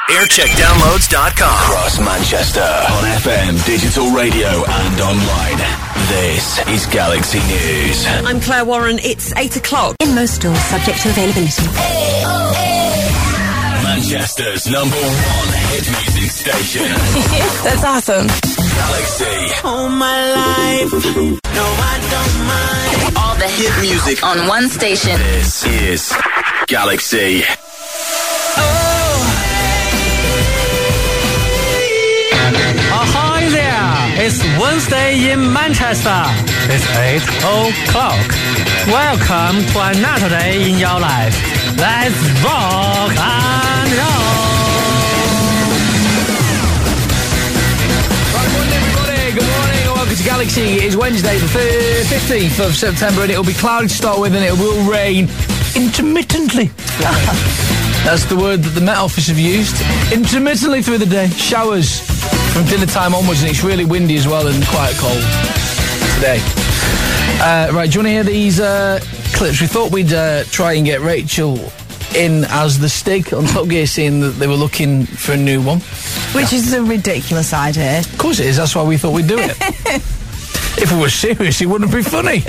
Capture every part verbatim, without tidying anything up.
aircheck downloads dot com. Across Manchester on F M, digital radio and online. This is Galaxy News. I'm Claire Warren. It's eight o'clock. In most stores, subject to availability. Manchester's number one hit music station. That's awesome. Galaxy. All my life, no, I don't mind. All the hit music on one station. This is Galaxy. Ahoy there! It's Wednesday in Manchester. It's eight o'clock. Welcome to another day in your life. Let's rock and roll! Right, morning everybody. Good morning and welcome to Galaxy. It's Wednesday the fifteenth of September and it'll be cloudy to start with and it will rain intermittently. That's the word that the Met Office have used. Intermittently through the day. Showers from dinner time onwards, and it's really windy as well and quite cold today. Uh, right, do you want to hear these uh, clips? We thought we'd uh, try and get Rachel in as the Stig on Top Gear, seeing that they were looking for a new one. Which is a ridiculous idea. Of course it is, that's why we thought we'd do it. If it was serious, it wouldn't be funny.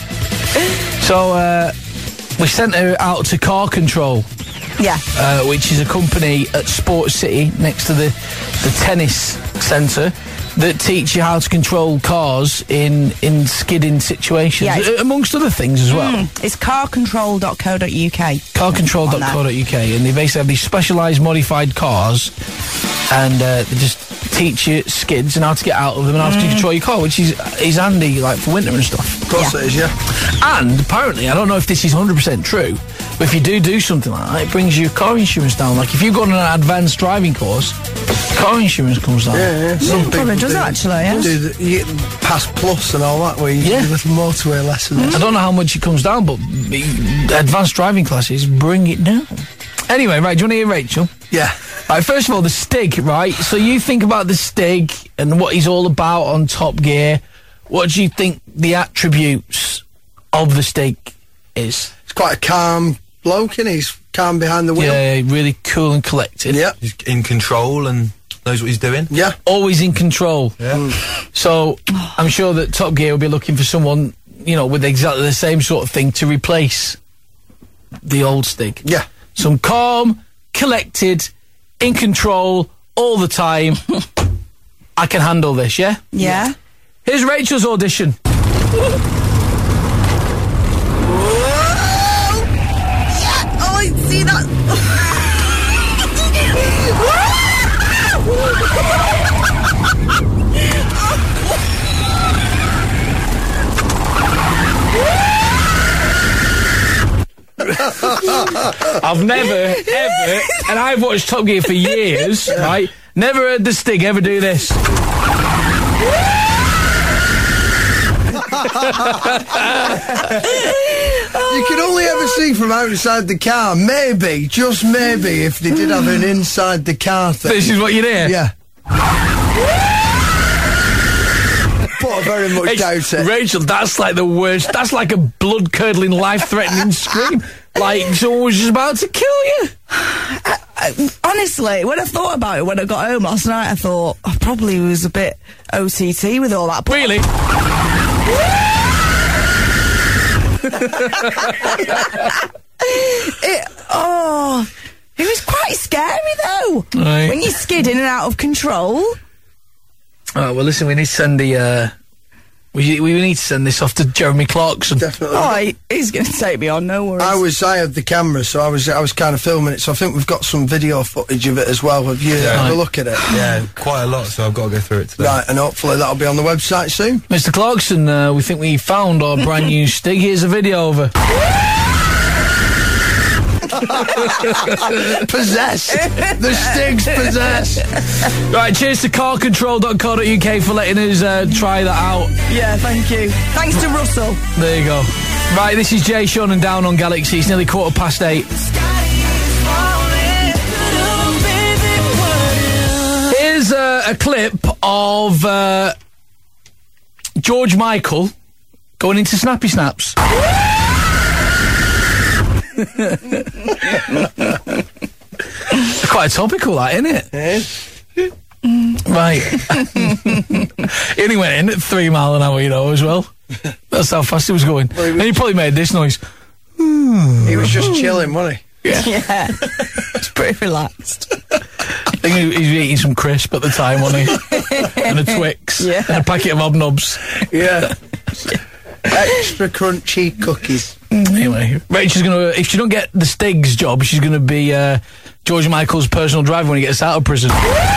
So, uh, we sent her out to Car Control. Yeah. Uh, which is a company at Sports City next to the, the tennis centre that teach you how to control cars in, in skidding situations, Yeah, uh, amongst other things as well. Mm, it's car control dot co dot U K. car control dot co dot U K, and they basically have these specialised modified cars, and uh, they just teach you skids and how to get out of them and how Mm. to control your car, which is is handy like for winter and stuff. Of course it is, yeah. And apparently, I don't know if this is one hundred percent true, but if you do do something like that, it brings your car insurance down. Like if you go on an advanced driving course, car insurance comes down. Yeah, yeah. Some Yeah, probably does actually, yeah. Do the, you get Pass Plus and all that, where you Yeah. do little motorway lessons. I don't know how much it comes down, but the advanced driving classes bring it down. Anyway, right, do you want to hear Rachel? Yeah. Right, first of all, the Stig, right? So you think about the Stig and what he's all about on Top Gear. What do you think the attributes of the Stig is? He's quite a calm bloke, and he's calm behind the wheel. Yeah, really cool and collected. Yeah. He's in control and knows what he's doing. Yeah. Always in control. Yeah. Mm. So I'm sure that Top Gear will be looking for someone, you know, with exactly the same sort of thing to replace the old Stig. Yeah. Some calm, collected, in control, all the time. I can handle this, yeah? Yeah. Here's Rachel's audition. Oh, I see that. I've never, ever, and I've watched Top Gear for years, right? Never heard the Stig ever do this. You can only ever see from outside the car. Maybe, just maybe, if they did have an inside the car thing. This is what you'd hear? Yeah. But I very much It's- doubt it. Rachel, that's like the worst. That's like a blood-curdling, life-threatening scream. Like someone was just about to kill you. I, I, honestly, when I thought about it when I got home last night, I thought I probably was a bit O T T with all that. But Really? it, oh, it was quite scary though. Right. When you skid in and out of control. Oh, well, listen, we need to send the, uh... We, we need to send this off to Jeremy Clarkson. Definitely. Oh, he, he's going to take me on, no worries. I was, I had the camera, so I was, I was kind of filming it. So I think we've got some video footage of it as well. Have you Yeah. had Right. a look at it? Yeah, quite a lot, so I've got to go through it today. Right, and hopefully that'll be on the website soon. Mister Clarkson, uh, we think we found our brand new Stig. Here's a video of her. Possessed. The Stig's possessed. Right, cheers to car control dot co dot U K for letting us uh, try that out. Yeah, thank you. Thanks to Russell. There you go. Right, this is Jay Sean and Down on Galaxy. It's nearly quarter past eight. Here's uh, a clip of uh, George Michael going into Snappy Snaps. Quite topical, that, isn't it? Eh? Right. He only went in at three mile an hour, you know, as well. That's how fast he was going. Well, he was- and he probably made this noise. He was just chilling, wasn't he? Yeah. Yeah. It's pretty relaxed. I think he, he was eating some crisp at the time, wasn't he? And a Twix. Yeah. And a packet of Hobnobs. Yeah. Extra crunchy cookies. Anyway, Rachel's gonna, if she don't get the Stiggs job, she's gonna be uh, George Michael's personal driver when he gets out of prison.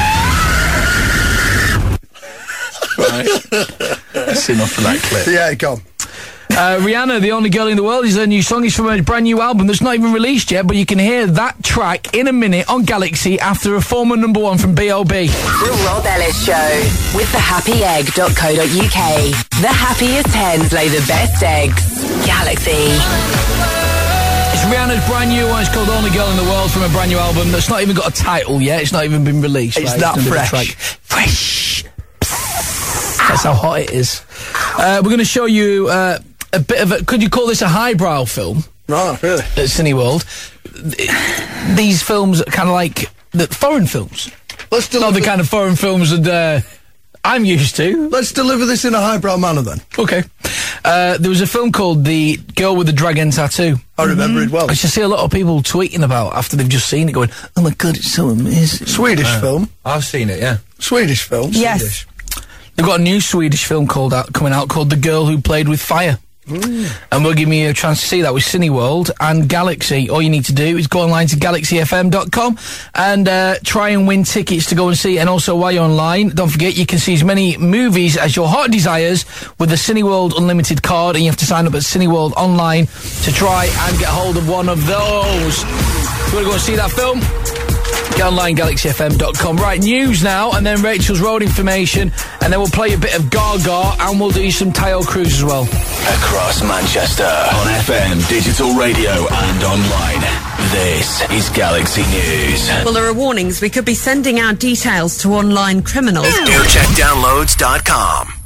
Right. That's enough of that clip. Yeah, go on. Uh, Rihanna, The Only Girl in the World, is her new song. It's from a brand new album that's not even released yet, but you can hear that track in a minute on Galaxy after a former number one from B O B The Rob Ellis Show with the happy egg dot co dot U K. The happiest hens lay the best eggs. Galaxy. It's Rihanna's brand new one. It's called Only Girl in the World from a brand new album that's not even got a title yet. It's not even been released. It's right? that gonna be the fresh. track. Fresh. That's how hot it is. Uh, we're going to show you uh, a bit of a... Could you call this a highbrow film? Oh, really? At Cineworld. These films are kind of like the foreign films. Let's Not deliver, the kind of foreign films that uh, I'm used to. let's deliver this in a highbrow manner, then. Okay. Uh, there was a film called The Girl with the Dragon Tattoo. I remember it well. I just see a lot of people tweeting about after they've just seen it going, oh my god, it's so amazing. Swedish film. I've seen it, yeah. Swedish film. Yes. Swedish. They've got a new Swedish film called out, coming out called The Girl Who Played with Fire. And we'll give you a chance to see that with Cineworld and Galaxy. All you need to do is go online to galaxy f m dot com and uh, try and win tickets to go and see. And also, while you're online, don't forget you can see as many movies as your heart desires with the Cineworld Unlimited card, and you have to sign up at Cineworld online to try and get hold of one of those. If you want to go and see that film, get online, galaxy f m dot com. Right, news now, and then Rachel's road information, and then we'll play a bit of Gaga, and we'll do some Tayo Cruz as well. Across Manchester on F M, digital radio and online. This is Galaxy News. Well, there are warnings. We could be sending our details to online criminals. aircheck downloads dot com.